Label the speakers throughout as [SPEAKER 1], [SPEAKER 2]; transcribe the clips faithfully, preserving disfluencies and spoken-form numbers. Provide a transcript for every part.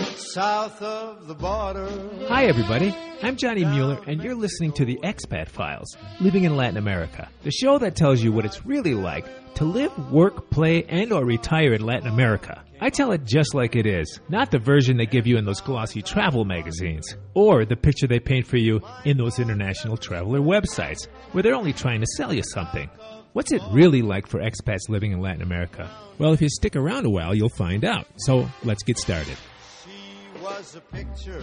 [SPEAKER 1] south of the border.
[SPEAKER 2] Hi, everybody. I'm Johnny Mueller, and you're listening to the Expat Files, Living in Latin America, the show that tells you what it's really like to live, work, play, and or retire in Latin America. I tell it just like it is, not the version they give you in those glossy travel magazines, or the picture they paint for you in those international traveler websites, where they're only trying to sell you something. What's it really like for expats living in Latin America? Well, if you stick around a while, you'll find out. So, let's get started.
[SPEAKER 1] She was a picture.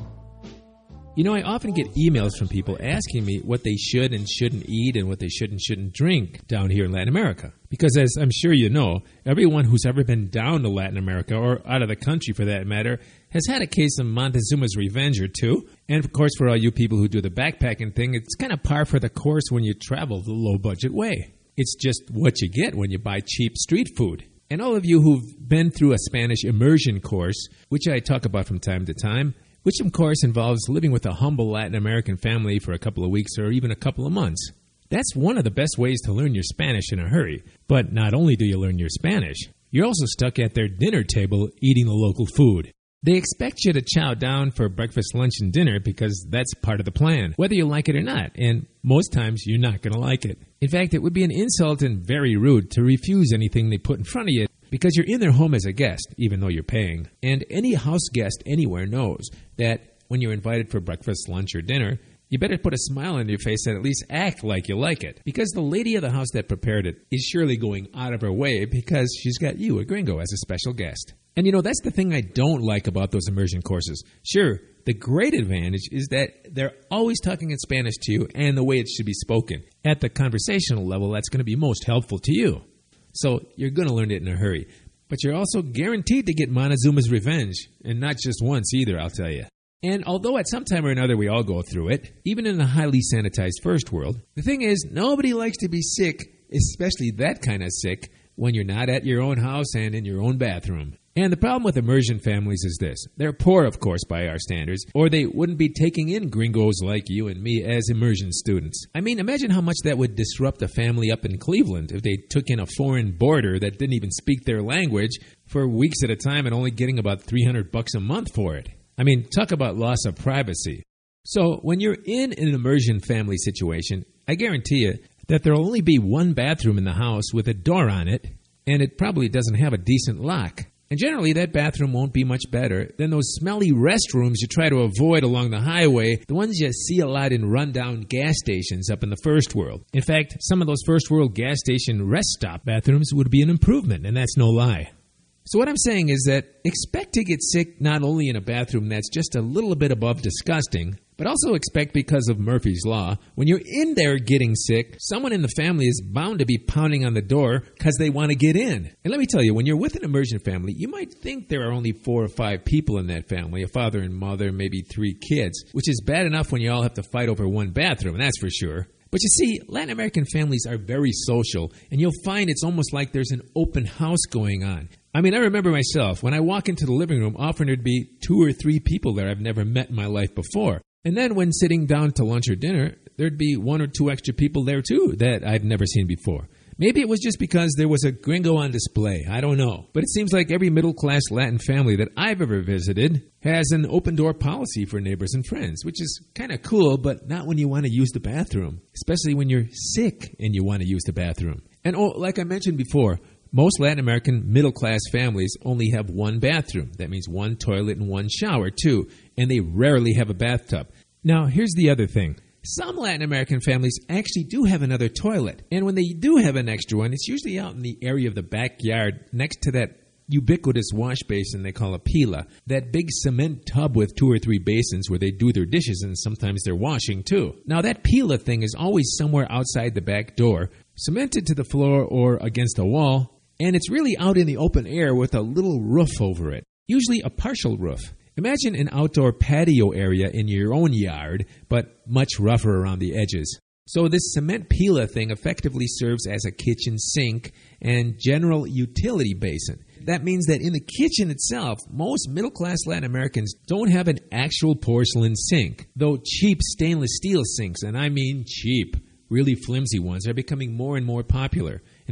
[SPEAKER 2] You know, I often get emails from people asking me what they should and shouldn't eat and what they should and shouldn't drink down here in Latin America. Because as I'm sure you know, everyone who's ever been down to Latin America, or out of the country for that matter, has had a case of Montezuma's Revenge or two. And of course, for all you people who do the backpacking thing, it's kind of par for the course when you travel the low-budget way. It's just what you get when you buy cheap street food. And all of you who've been through a Spanish immersion course, which I talk about from time to time, which of course involves living with a humble Latin American family for a couple of weeks or even a couple of months. That's one of the best ways to learn your Spanish in a hurry. But not only do you learn your Spanish, you're also stuck at their dinner table eating the local food. They expect you to chow down for breakfast, lunch, and dinner because that's part of the plan, whether you like it or not, and most times you're not going to like it. In fact, it would be an insult and very rude to refuse anything they put in front of you because you're in their home as a guest, even though you're paying. And any house guest anywhere knows that when you're invited for breakfast, lunch, or dinner, you better put a smile on your face and at least act like you like it. Because the lady of the house that prepared it is surely going out of her way because she's got you, a gringo, as a special guest. And you know, that's the thing I don't like about those immersion courses. Sure, the great advantage is that they're always talking in Spanish to you and the way it should be spoken. At the conversational level, that's going to be most helpful to you. So you're going to learn it in a hurry. But you're also guaranteed to get Montezuma's Revenge, and not just once either, I'll tell you. And although at some time or another we all go through it, even in a highly sanitized first world, the thing is, nobody likes to be sick, especially that kind of sick, when you're not at your own house and in your own bathroom. And the problem with immersion families is this. They're poor, of course, by our standards, or they wouldn't be taking in gringos like you and me as immersion students. I mean, imagine how much that would disrupt a family up in Cleveland if they took in a foreign boarder that didn't even speak their language for weeks at a time and only getting about three hundred bucks a month for it. I mean, talk about loss of privacy. So when you're in an immersion family situation, I guarantee you that there'll only be one bathroom in the house with a door on it, and it probably doesn't have a decent lock. And generally, that bathroom won't be much better than those smelly restrooms you try to avoid along the highway, the ones you see a lot in rundown gas stations up in the first world. In fact, some of those first world gas station rest stop bathrooms would be an improvement, and that's no lie. So what I'm saying is that expect to get sick not only in a bathroom that's just a little bit above disgusting, but also expect, because of Murphy's Law, when you're in there getting sick, someone in the family is bound to be pounding on the door because they want to get in. And let me tell you, when you're with an immersion family, you might think there are only four or five people in that family, a father and mother, maybe three kids, which is bad enough when you all have to fight over one bathroom, that's for sure. But you see, Latin American families are very social, and you'll find it's almost like there's an open house going on. I mean, I remember myself, when I walk into the living room, often there'd be two or three people there I've never met in my life before. And then when sitting down to lunch or dinner, there'd be one or two extra people there too that I'd never seen before. Maybe it was just because there was a gringo on display. I don't know. But it seems like every middle-class Latin family that I've ever visited has an open-door policy for neighbors and friends, which is kind of cool, but not when you want to use the bathroom, especially when you're sick and you want to use the bathroom. And oh, like I mentioned before, most Latin American middle-class families only have one bathroom. That means one toilet and one shower, too. And they rarely have a bathtub. Now, here's the other thing. Some Latin American families actually do have another toilet. And when they do have an extra one, it's usually out in the area of the backyard next to that ubiquitous wash basin they call a pila. That big cement tub with two or three basins where they do their dishes and sometimes they're washing, too. Now, that pila thing is always somewhere outside the back door, cemented to the floor or against a wall. And it's really out in the open air with a little roof over it, usually a partial roof. Imagine an outdoor patio area in your own yard, but much rougher around the edges. So this cement pila thing effectively serves as a kitchen sink and general utility basin. That means that in the kitchen itself, most middle-class Latin Americans don't have an actual porcelain sink, though cheap stainless steel sinks, and I mean cheap, really flimsy ones, are becoming more and more popular. In fact,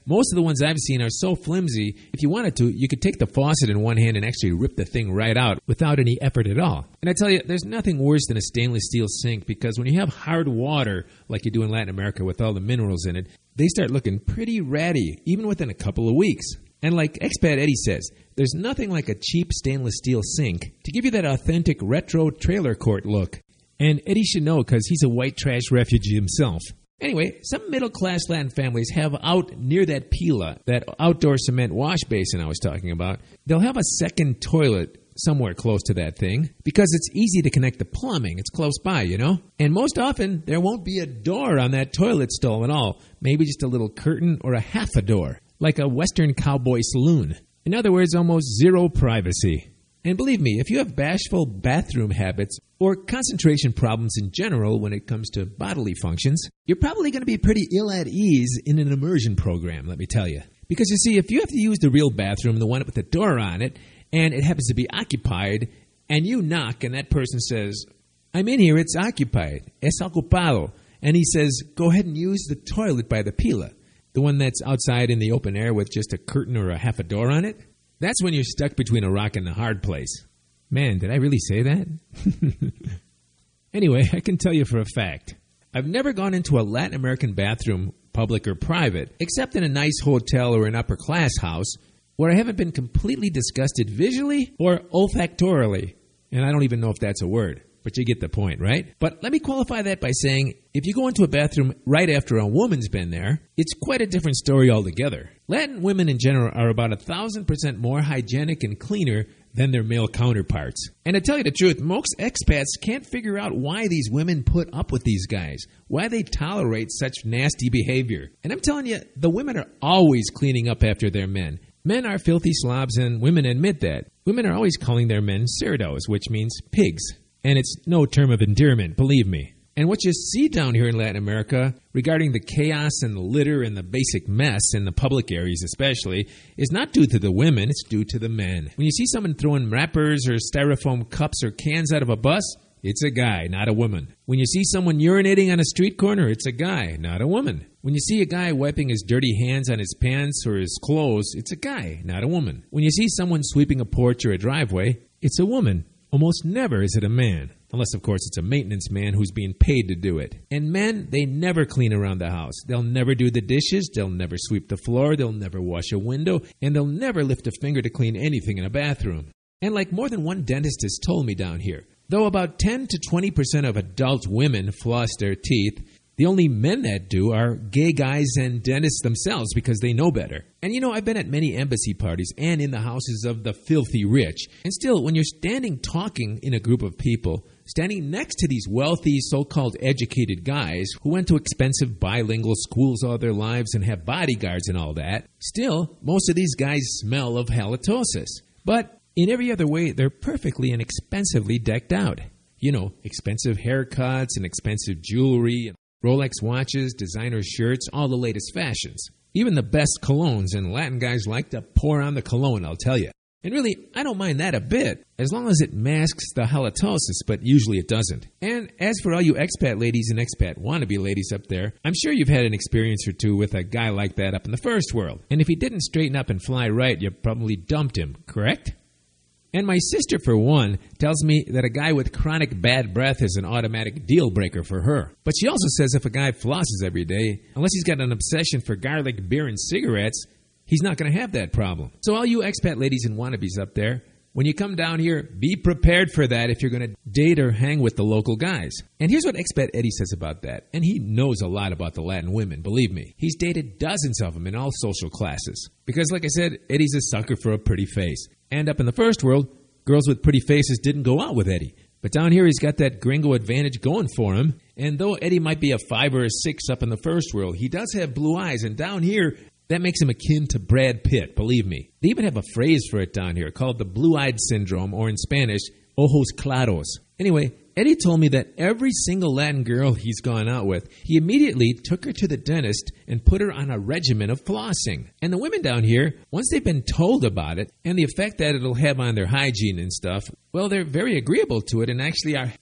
[SPEAKER 2] most of the ones I've seen are so flimsy, if you wanted to, you could take the faucet in one hand and actually rip the thing right out without any effort at all. And I tell you, there's nothing worse than a stainless steel sink, because when you have hard water like you do in Latin America with all the minerals in it, they start looking pretty ratty, even within a couple of weeks. And like Expat Eddie says, there's nothing like a cheap stainless steel sink to give you that authentic retro trailer court look. And Eddie should know, because he's a white trash refugee himself. Anyway, some middle-class Latin families have out near that pila, that outdoor cement wash basin I was talking about, they'll have a second toilet somewhere close to that thing, because it's easy to connect the plumbing. It's close by, you know? And most often, there won't be a door on that toilet stall at all. Maybe just a little curtain or a half a door, like a Western cowboy saloon. In other words, almost zero privacy. And believe me, if you have bashful bathroom habits or concentration problems in general when it comes to bodily functions, you're probably going to be pretty ill at ease in an immersion program, let me tell you. Because you see, if you have to use the real bathroom, the one with the door on it, and it happens to be occupied, and you knock and that person says, "I'm in here, it's occupied, es ocupado," and he says, "Go ahead and use the toilet by the pila," the one that's outside in the open air with just a curtain or a half a door on it, that's when you're stuck between a rock and a hard place. Man, did I really say that? Anyway, I can tell you for a fact, I've never gone into a Latin American bathroom, public or private, except in a nice hotel or an upper-class house, where I haven't been completely disgusted visually or olfactorily. And I don't even know if that's a word, but you get the point, right? But let me qualify that by saying, if you go into a bathroom right after a woman's been there, it's quite a different story altogether. Latin women in general are about a thousand percent more hygienic and cleaner than their male counterparts. And to tell you the truth, most expats can't figure out why these women put up with these guys, why they tolerate such nasty behavior. And I'm telling you, the women are always cleaning up after their men. Men are filthy slobs, and women admit that. Women are always calling their men cerdos, which means pigs. And it's no term of endearment, believe me. And what you see down here in Latin America regarding the chaos and the litter and the basic mess in the public areas especially is not due to the women, it's due to the men. When you see someone throwing wrappers or styrofoam cups or cans out of a bus, it's a guy, not a woman. When you see someone urinating on a street corner, it's a guy, not a woman. When you see a guy wiping his dirty hands on his pants or his clothes, it's a guy, not a woman. When you see someone sweeping a porch or a driveway, it's a woman. Almost never is it a man. Unless, of course, it's a maintenance man who's being paid to do it. And men, they never clean around the house. They'll never do the dishes, they'll never sweep the floor, they'll never wash a window, and they'll never lift a finger to clean anything in a bathroom. And like more than one dentist has told me down here, though about ten to twenty percent of adult women floss their teeth, the only men that do are gay guys and dentists themselves because they know better. And you know, I've been at many embassy parties and in the houses of the filthy rich. And still, when you're standing talking in a group of people, standing next to these wealthy, so-called educated guys who went to expensive bilingual schools all their lives and have bodyguards and all that, still, most of these guys smell of halitosis. But in every other way, they're perfectly and expensively decked out. You know, expensive haircuts and expensive jewelry, Rolex watches, designer shirts, all the latest fashions. Even the best colognes, and Latin guys like to pour on the cologne, I'll tell you. And really, I don't mind that a bit, as long as it masks the halitosis, but usually it doesn't. And as for all you expat ladies and expat wannabe ladies up there, I'm sure you've had an experience or two with a guy like that up in the first world. And if he didn't straighten up and fly right, you probably dumped him, correct? And my sister, for one, tells me that a guy with chronic bad breath is an automatic deal breaker for her. But she also says if a guy flosses every day, unless he's got an obsession for garlic, beer, and cigarettes, he's not going to have that problem. So all you expat ladies and wannabes up there, when you come down here, be prepared for that if you're going to date or hang with the local guys. And here's what Expat Eddie says about that. And he knows a lot about the Latin women, believe me. He's dated dozens of them in all social classes. Because like I said, Eddie's a sucker for a pretty face. And up in the first world, girls with pretty faces didn't go out with Eddie. But down here, he's got that gringo advantage going for him. And though Eddie might be a five or a six up in the first world, he does have blue eyes. And down here, that makes him akin to Brad Pitt, believe me. They even have a phrase for it down here called the blue-eyed syndrome, or in Spanish, ojos claros. Anyway, Eddie told me that every single Latin girl he's gone out with, he immediately took her to the dentist and put her on a regimen of flossing. And the women down here, once they've been told about it and the effect that it'll have on their hygiene and stuff, well, they're very agreeable to it and actually are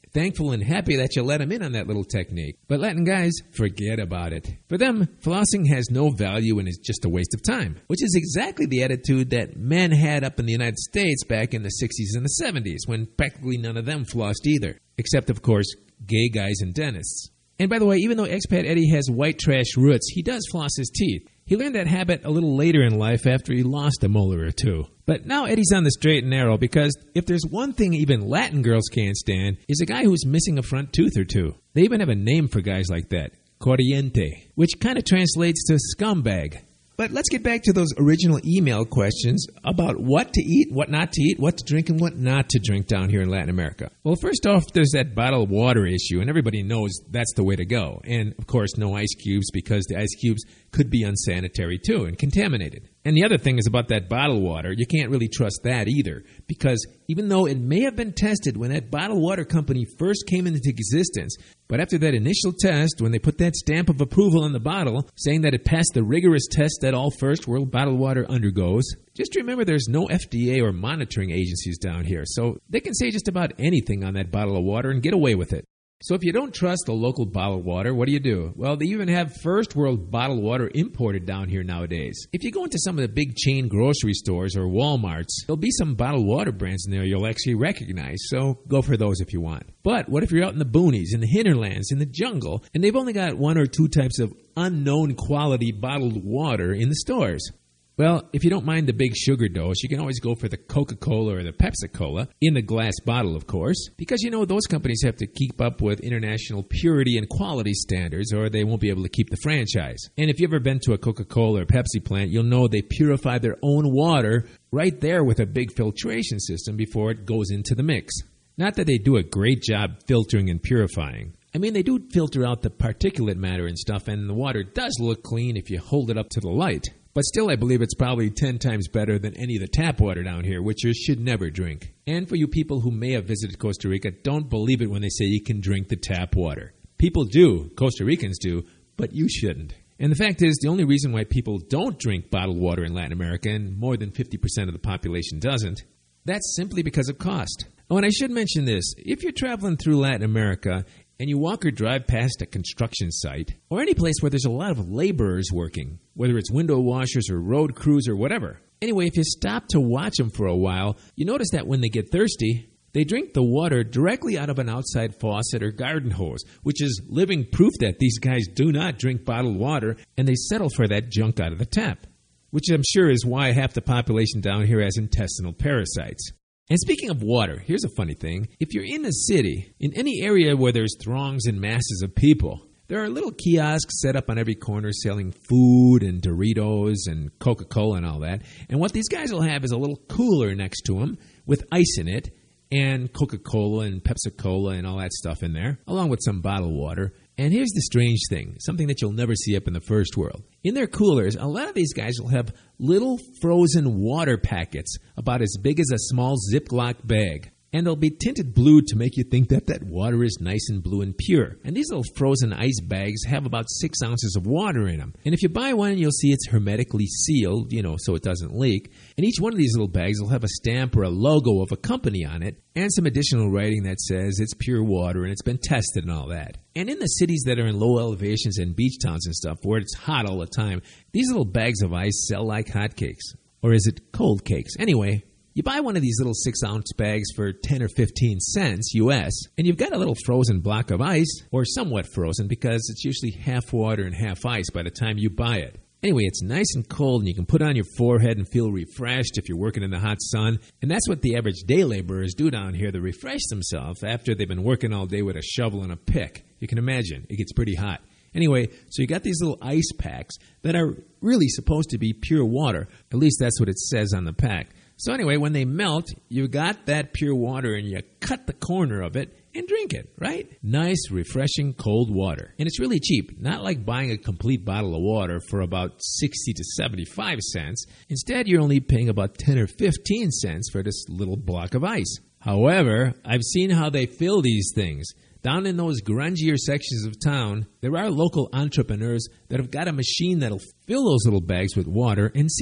[SPEAKER 2] thankful and happy that you let him in on that little technique. But Latin guys, forget about it. For them, flossing has no value and is just a waste of time, which is exactly the attitude that men had up in the United States back in the sixties and the seventies, when practically none of them flossed either, except, of course, gay guys and dentists. And by the way, even though expat Eddie has white trash roots, he does floss his teeth. He learned that habit a little later in life after he lost a molar or two. But now Eddie's on the straight and narrow, because if there's one thing even Latin girls can't stand, is a guy who's missing a front tooth or two. They even have a name for guys like that, corriente, which kind of translates to scumbag. But let's get back to those original email questions about what to eat, what not to eat, what to drink, and what not to drink down here in Latin America. Well, first off, there's that bottled water issue, and everybody knows that's the way to go. And, of course, no ice cubes, because the ice cubes could be unsanitary, too, and contaminated. And the other thing is about that bottled water. You can't really trust that either, because even though it may have been tested when that bottled water company first came into existence, but after that initial test, when they put that stamp of approval on the bottle, saying that it passed the rigorous test that all first world bottled water undergoes, just remember there's no F D A or monitoring agencies down here, so they can say just about anything on that bottle of water and get away with it. So if you don't trust the local bottled water, what do you do? Well, they even have first world bottled water imported down here nowadays. If you go into some of the big chain grocery stores or Walmarts, there'll be some bottled water brands in there you'll actually recognize, so go for those if you want. But what if you're out in the boonies, in the hinterlands, in the jungle, and they've only got one or two types of unknown quality bottled water in the stores? Well, if you don't mind the big sugar dose, you can always go for the Coca-Cola or the Pepsi-Cola, in the glass bottle, of course, because, you know, those companies have to keep up with international purity and quality standards, or they won't be able to keep the franchise. And if you've ever been to a Coca-Cola or Pepsi plant, you'll know they purify their own water right there with a big filtration system before it goes into the mix. Not that they do a great job filtering and purifying. I mean, they do filter out the particulate matter and stuff, and the water does look clean if you hold it up to the light. But still, I believe it's probably ten times better than any of the tap water down here, which you should never drink. And for you people who may have visited Costa Rica, don't believe it when they say you can drink the tap water. People do, Costa Ricans do, but you shouldn't. And the fact is, the only reason why people don't drink bottled water in Latin America, and more than fifty percent of the population doesn't, that's simply because of cost. Oh, and I should mention this. If you're traveling through Latin America and you walk or drive past a construction site, or any place where there's a lot of laborers working, whether it's window washers or road crews or whatever. Anyway, if you stop to watch them for a while, you notice that when they get thirsty, they drink the water directly out of an outside faucet or garden hose, which is living proof that these guys do not drink bottled water, and they settle for that junk out of the tap, which I'm sure is why half the population down here has intestinal parasites. And speaking of water, here's a funny thing. If you're in a city, in any area where there's throngs and masses of people, there are little kiosks set up on every corner selling food and Doritos and Coca-Cola and all that. And what these guys will have is a little cooler next to them with ice in it and Coca-Cola and Pepsi-Cola and all that stuff in there, along with some bottled water. And here's the strange thing, something that you'll never see up in the first world. In their coolers, a lot of these guys will have little frozen water packets about as big as a small Ziploc bag. And they'll be tinted blue to make you think that that water is nice and blue and pure. And these little frozen ice bags have about six ounces of water in them. And if you buy one, you'll see it's hermetically sealed, you know, so it doesn't leak. And each one of these little bags will have a stamp or a logo of a company on it, and some additional writing that says it's pure water and it's been tested and all that. And in the cities that are in low elevations and beach towns and stuff, where it's hot all the time, these little bags of ice sell like hotcakes. Or is it cold cakes? Anyway, you buy one of these little six-ounce bags for ten or fifteen cents U S, and you've got a little frozen block of ice, or somewhat frozen, because it's usually half water and half ice by the time you buy it. Anyway, it's nice and cold, and you can put it on your forehead and feel refreshed if you're working in the hot sun. And that's what the average day laborers do down here. They refresh themselves after they've been working all day with a shovel and a pick. You can imagine, it gets pretty hot. Anyway, so you got these little ice packs that are really supposed to be pure water. At least that's what it says on the pack. So anyway, when they melt, you got that pure water and you cut the corner of it and drink it, right? Nice, refreshing, cold water. And it's really cheap, not like buying a complete bottle of water for about sixty to seventy-five cents. Instead, you're only paying about ten or fifteen cents for this little block of ice. However, I've seen how they fill these things. Down in those grungier sections of town, there are local entrepreneurs that have got a machine that'll fill those little bags with water and seal them.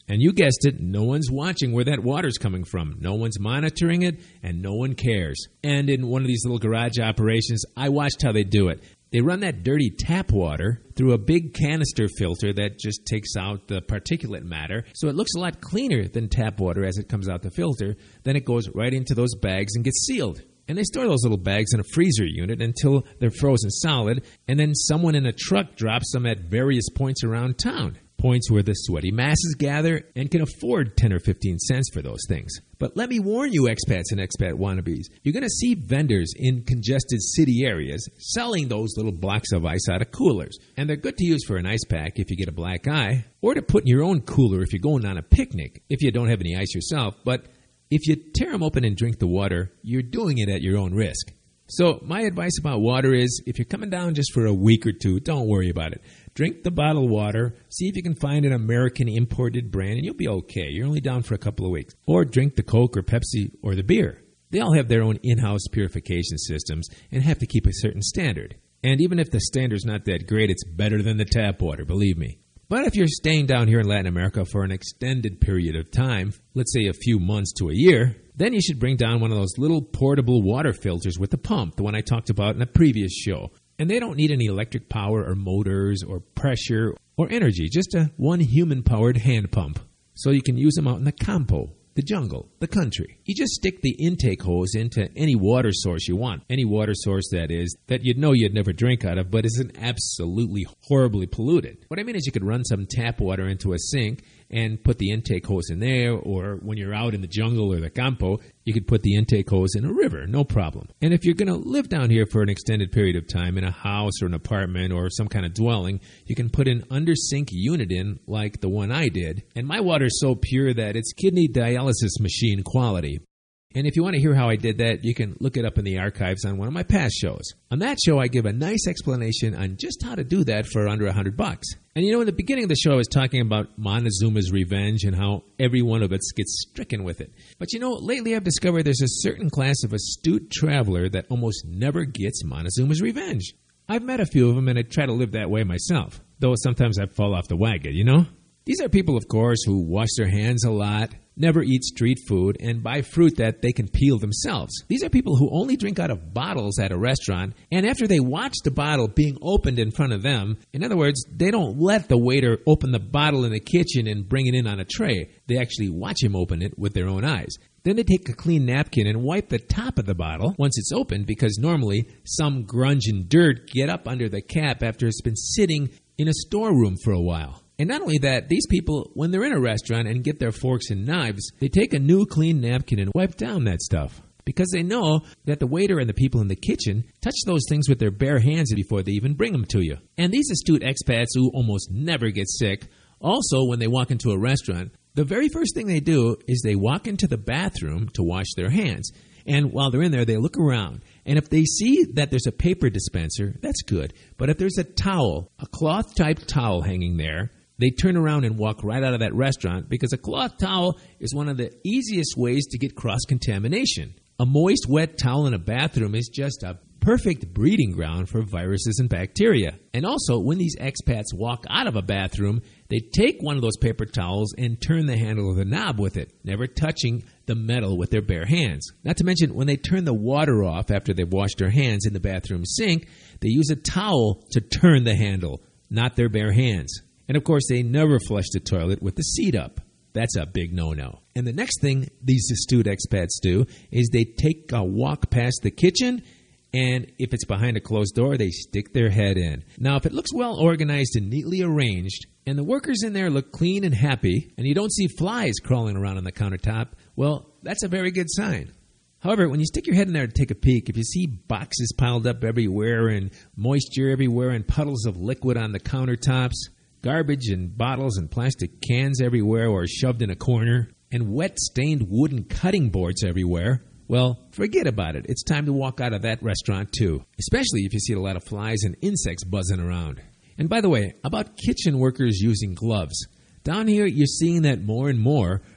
[SPEAKER 2] And you guessed it, no one's watching where that water's coming from. No one's monitoring it, and no one cares. And in one of these little garage operations, I watched how they do it. They run that dirty tap water through a big canister filter that just takes out the particulate matter, so it looks a lot cleaner than tap water as it comes out the filter. Then it goes right into those bags and gets sealed. And they store those little bags in a freezer unit until they're frozen solid, and then someone in a truck drops them at various points around town. Points where the sweaty masses gather and can afford ten or fifteen cents for those things. But let me warn you, expats and expat wannabes, you're going to see vendors in congested city areas selling those little blocks of ice out of coolers. And they're good to use for an ice pack if you get a black eye, or to put in your own cooler if you're going on a picnic, if you don't have any ice yourself. But if you tear them open and drink the water, you're doing it at your own risk. So my advice about water is, if you're coming down just for a week or two, don't worry about it. Drink the bottled water, see if you can find an American imported brand, and you'll be okay. You're only down for a couple of weeks. Or drink the Coke or Pepsi or the beer. They all have their own in-house purification systems and have to keep a certain standard. And even if the standard's not that great, it's better than the tap water, believe me. But if you're staying down here in Latin America for an extended period of time, let's say a few months to a year, then you should bring down one of those little portable water filters with the pump, the one I talked about in a previous show. And they don't need any electric power or motors or pressure or energy, just a one human-powered hand pump. So you can use them out in the campo, the jungle, the country. You just stick the intake hose into any water source you want. Any water source, that is, that you'd know you'd never drink out of, but isn't absolutely horribly polluted. What I mean is you could run some tap water into a sink and put the intake hose in there, or when you're out in the jungle or the campo, you could put the intake hose in a river, no problem. And if you're going to live down here for an extended period of time in a house or an apartment or some kind of dwelling, you can put an under-sink unit in like the one I did. And my water's so pure that it's kidney dialysis machine quality. And if you want to hear how I did that, you can look it up in the archives on one of my past shows. On that show, I give a nice explanation on just how to do that for under a hundred bucks. And you know, in the beginning of the show, I was talking about Montezuma's revenge and how every one of us gets stricken with it. But you know, lately I've discovered there's a certain class of astute traveler that almost never gets Montezuma's revenge. I've met a few of them, and I try to live that way myself, though sometimes I fall off the wagon, you know? These are people, of course, who wash their hands a lot, never eat street food, and buy fruit that they can peel themselves. These are people who only drink out of bottles at a restaurant, and after they watch the bottle being opened in front of them, in other words, they don't let the waiter open the bottle in the kitchen and bring it in on a tray. They actually watch him open it with their own eyes. Then they take a clean napkin and wipe the top of the bottle once it's opened, because normally some grunge and dirt get up under the cap after it's been sitting in a storeroom for a while. And not only that, these people, when they're in a restaurant and get their forks and knives, they take a new clean napkin and wipe down that stuff, because they know that the waiter and the people in the kitchen touch those things with their bare hands before they even bring them to you. And these astute expats who almost never get sick, also when they walk into a restaurant, the very first thing they do is they walk into the bathroom to wash their hands. And while they're in there, they look around. And if they see that there's a paper dispenser, that's good. But if there's a towel, a cloth-type towel hanging there, they turn around and walk right out of that restaurant, because a cloth towel is one of the easiest ways to get cross-contamination. A moist, wet towel in a bathroom is just a perfect breeding ground for viruses and bacteria. And also, when these expats walk out of a bathroom, they take one of those paper towels and turn the handle of the knob with it, never touching the metal with their bare hands. Not to mention, when they turn the water off after they've washed their hands in the bathroom sink, they use a towel to turn the handle, not their bare hands. And of course, they never flush the toilet with the seat up. That's a big no-no. And the next thing these astute expats do is they take a walk past the kitchen, and if it's behind a closed door, they stick their head in. Now, if it looks well organized and neatly arranged, and the workers in there look clean and happy, and you don't see flies crawling around on the countertop, well, that's a very good sign. However, when you stick your head in there to take a peek, if you see boxes piled up everywhere and moisture everywhere and puddles of liquid on the countertops, garbage and bottles and plastic cans everywhere or shoved in a corner, and wet stained wooden cutting boards everywhere, well, forget about it. It's time to walk out of that restaurant too, especially if you see a lot of flies and insects buzzing around. And by the way, about kitchen workers using gloves. Down here, you're seeing that more and more,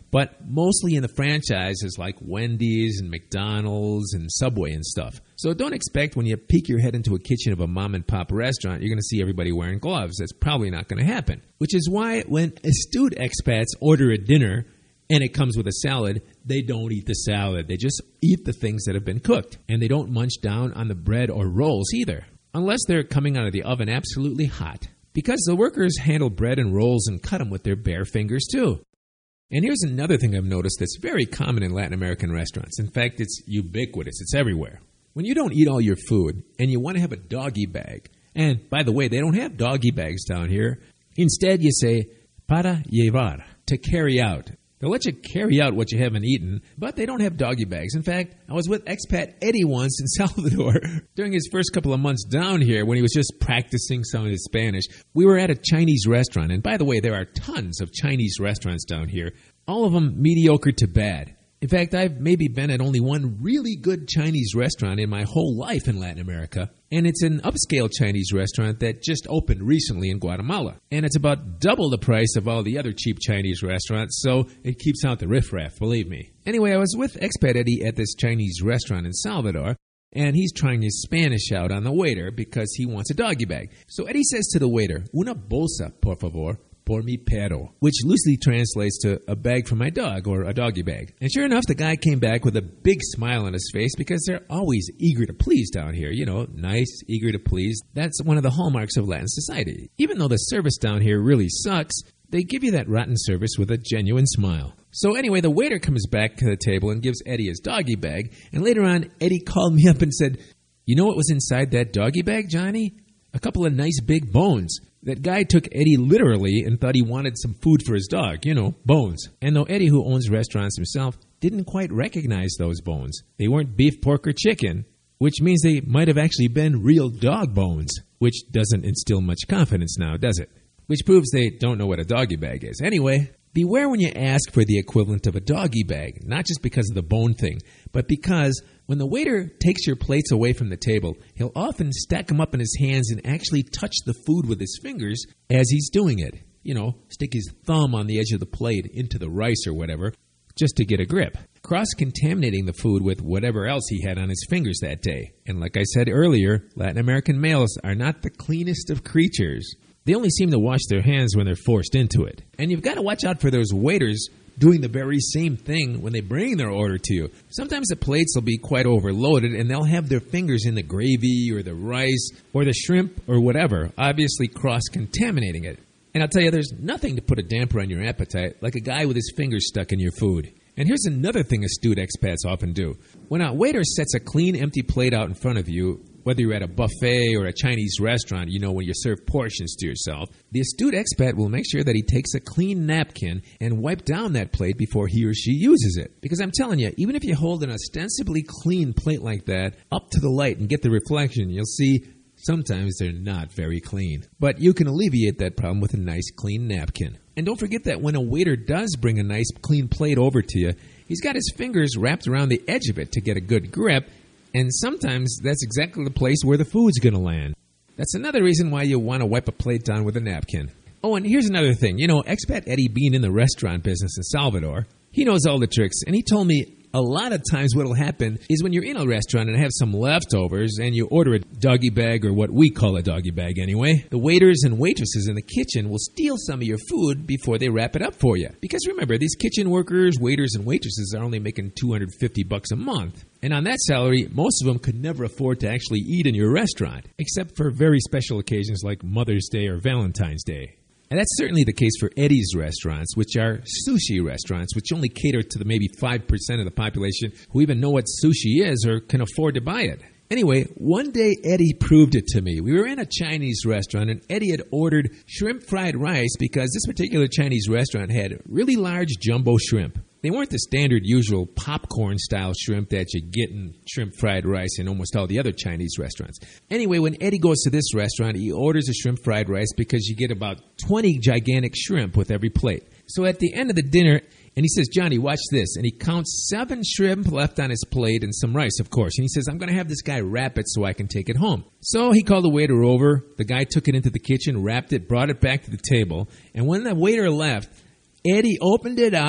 [SPEAKER 2] but mostly in the franchises like Wendy's and McDonald's and Subway and stuff. So don't expect when you peek your head into a kitchen of a mom-and-pop restaurant, you're going to see everybody wearing gloves. That's probably not going to happen. Which is why when astute expats order a dinner and it comes with a salad, they don't eat the salad. They just eat the things that have been cooked. And they don't munch down on the bread or rolls either, unless they're coming out of the oven absolutely hot. Because the workers handle bread and rolls and cut them with their bare fingers too. And here's another thing I've noticed that's very common in Latin American restaurants. In fact, it's ubiquitous. It's everywhere. When you don't eat all your food and you want to have a doggy bag, and by the way, they don't have doggy bags down here. Instead, you say, para llevar, to carry out. They'll let you carry out what you haven't eaten, but they don't have doggy bags. In fact, I was with expat Eddie once in Salvador during his first couple of months down here when he was just practicing some of his Spanish. We were at a Chinese restaurant, and by the way, there are tons of Chinese restaurants down here, all of them mediocre to bad. In fact, I've maybe been at only one really good Chinese restaurant in my whole life in Latin America, and it's an upscale Chinese restaurant that just opened recently in Guatemala. And it's about double the price of all the other cheap Chinese restaurants, so it keeps out the riffraff, believe me. Anyway, I was with expat Eddie at this Chinese restaurant in Salvador, and he's trying his Spanish out on the waiter because he wants a doggy bag. So Eddie says to the waiter, "Una bolsa, por favor, por mi perro," which loosely translates to a bag for my dog, or a doggy bag. And sure enough, the guy came back with a big smile on his face because they're always eager to please down here. You know, nice, eager to please. That's one of the hallmarks of Latin society. Even though the service down here really sucks, they give you that rotten service with a genuine smile. So anyway, the waiter comes back to the table and gives Eddie his doggy bag. And later on, Eddie called me up and said, "You know what was inside that doggy bag, Johnny? A couple of nice big bones." That guy took Eddie literally and thought he wanted some food for his dog, you know, bones. And though Eddie, who owns restaurants himself, didn't quite recognize those bones, they weren't beef, pork, or chicken, which means they might have actually been real dog bones, which doesn't instill much confidence now, does it? Which proves they don't know what a doggy bag is. Anyway, beware when you ask for the equivalent of a doggy bag, not just because of the bone thing, but because when the waiter takes your plates away from the table, he'll often stack them up in his hands and actually touch the food with his fingers as he's doing it. You know, stick his thumb on the edge of the plate into the rice or whatever, just to get a grip, cross-contaminating the food with whatever else he had on his fingers that day. And like I said earlier, Latin American males are not the cleanest of creatures. They only seem to wash their hands when they're forced into it. And you've got to watch out for those waiters doing the very same thing when they bring their order to you. Sometimes the plates will be quite overloaded and they'll have their fingers in the gravy or the rice or the shrimp or whatever, obviously cross-contaminating it. And I'll tell you, there's nothing to put a damper on your appetite like a guy with his fingers stuck in your food. And here's another thing astute expats often do. When a waiter sets a clean, empty plate out in front of you, whether you're at a buffet or a Chinese restaurant, you know, when you serve portions to yourself, the astute expat will make sure that he takes a clean napkin and wipe down that plate before he or she uses it. Because I'm telling you, even if you hold an ostensibly clean plate like that up to the light and get the reflection, you'll see sometimes they're not very clean. But you can alleviate that problem with a nice clean napkin. And don't forget that when a waiter does bring a nice clean plate over to you, he's got his fingers wrapped around the edge of it to get a good grip. And sometimes that's exactly the place where the food's going to land. That's another reason why you want to wipe a plate down with a napkin. Oh, and here's another thing. You know, expat Eddie being in the restaurant business in Salvador, he knows all the tricks. And he told me a lot of times what will happen is when you're in a restaurant and have some leftovers and you order a doggy bag, or what we call a doggy bag anyway, the waiters and waitresses in the kitchen will steal some of your food before they wrap it up for you. Because remember, these kitchen workers, waiters, and waitresses are only making two hundred fifty bucks a month. And on that salary, most of them could never afford to actually eat in your restaurant, except for very special occasions like Mother's Day or Valentine's Day. And that's certainly the case for Eddie's restaurants, which are sushi restaurants, which only cater to the maybe five percent of the population who even know what sushi is or can afford to buy it. Anyway, one day Eddie proved it to me. We were in a Chinese restaurant, and Eddie had ordered shrimp fried rice because this particular Chinese restaurant had really large jumbo shrimp. They weren't the standard usual popcorn-style shrimp that you get in shrimp fried rice in almost all the other Chinese restaurants. Anyway, when Eddie goes to this restaurant, he orders a shrimp fried rice because you get about twenty gigantic shrimp with every plate. So at the end of the dinner, and he says, "Johnny, watch this." And he counts seven shrimp left on his plate and some rice, of course. And he says, "I'm going to have this guy wrap it so I can take it home." So he called the waiter over. The guy took it into the kitchen, wrapped it, brought it back to the table. And when the waiter left, Eddie opened it up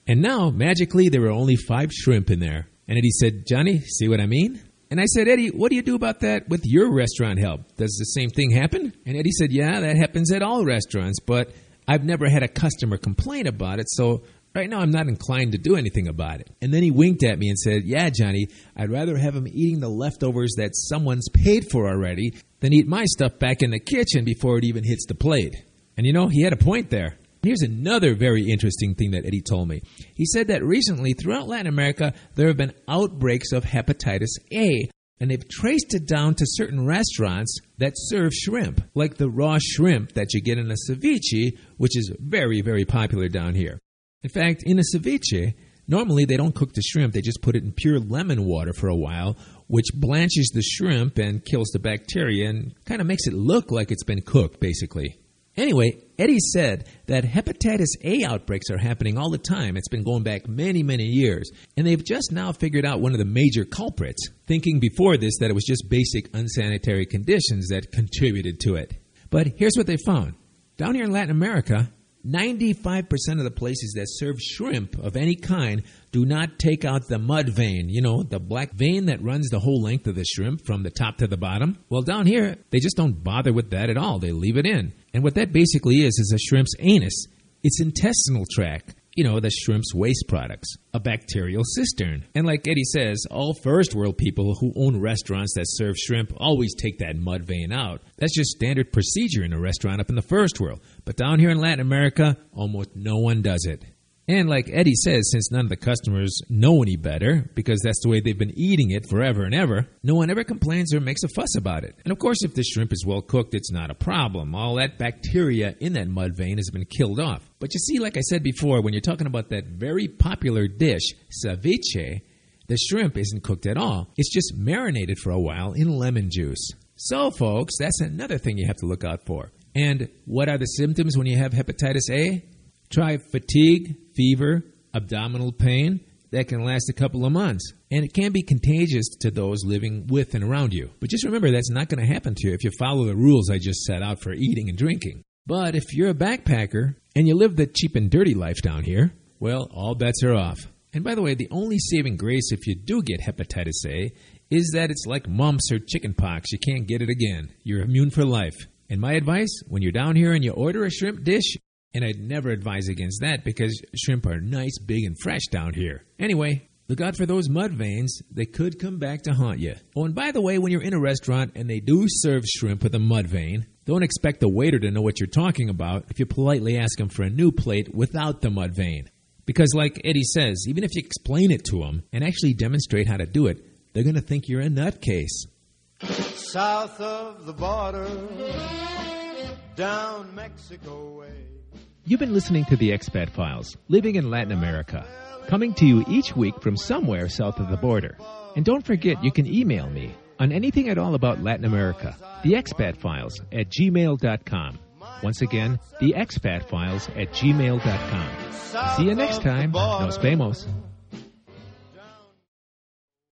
[SPEAKER 2] And now, magically, there were only five shrimp in there. And Eddie said, Johnny, see what I mean? And I said, Eddie, what do you do about that with your restaurant help? Does the same thing happen? And Eddie said, yeah, that happens at all restaurants, but I've never had a customer complain about it, so right now I'm not inclined to do anything about it. And then he winked at me and said, yeah, Johnny, I'd rather have him eating the leftovers that someone's paid for already than eat my stuff back in the kitchen before it even hits the plate. And you know, he had a point there. Here's another very interesting thing that Eddie told me. He said that recently throughout Latin America, there have been outbreaks of hepatitis A, and they've traced it down to certain restaurants that serve shrimp, like the raw shrimp that you get in a ceviche, which is very, very popular down here. In fact, in a ceviche, normally they don't cook the shrimp, they just put it in pure lemon water for a while, which blanches the shrimp and kills the bacteria and kind of makes it look like it's been cooked, basically. Anyway, Eddie said that hepatitis A outbreaks are happening all the time. It's been going back many, many years. And they've just now figured out one of the major culprits, thinking before this that it was just basic unsanitary conditions that contributed to it. But here's what they found. Down here in Latin America, ninety-five percent of the places that serve shrimp of any kind do not take out the mud vein, you know, the black vein that runs the whole length of the shrimp from the top to the bottom. Well, down here, they just don't bother with that at all. They leave it in. And what that basically is is a shrimp's anus, its intestinal tract, you know, the shrimp's waste products, a bacterial cistern. And like Eddie says, all first world people who own restaurants that serve shrimp always take that mud vein out. That's just standard procedure in a restaurant up in the first world. But down here in Latin America, almost no one does it. And like Eddie says, since none of the customers know any better, because that's the way they've been eating it forever and ever, no one ever complains or makes a fuss about it. And of course, if the shrimp is well cooked, it's not a problem. All that bacteria in that mud vein has been killed off. But you see, like I said before, when you're talking about that very popular dish, ceviche, the shrimp isn't cooked at all. It's just marinated for a while in lemon juice. So, folks, that's another thing you have to look out for. And what are the symptoms when you have hepatitis A? Try fatigue, fever, abdominal pain. That can last a couple of months. And it can be contagious to those living with and around you. But just remember, that's not going to happen to you if you follow the rules I just set out for eating and drinking. But if you're a backpacker and you live the cheap and dirty life down here, well, all bets are off. And by the way, the only saving grace if you do get hepatitis A is that it's like mumps or chickenpox. You can't get it again. You're immune for life. And my advice, when you're down here and you order a shrimp dish, and I'd never advise against that because shrimp are nice, big, and fresh down here. Anyway, look out for those mud veins. They could come back to haunt you. Oh, and by the way, when you're in a restaurant and they do serve shrimp with a mud vein, don't expect the waiter to know what you're talking about if you politely ask him for a new plate without the mud vein. Because like Eddie says, even if you explain it to them and actually demonstrate how to do it, they're going to think you're a nutcase.
[SPEAKER 1] South of the border, down Mexico way.
[SPEAKER 2] You've been listening to the Expat Files, living in Latin America, coming to you each week from somewhere south of the border. And don't forget, you can email me on anything at all about Latin America, the expat files at gmail dot com. Once again, the expat files at gmail dot com. See you next time. Nos vemos.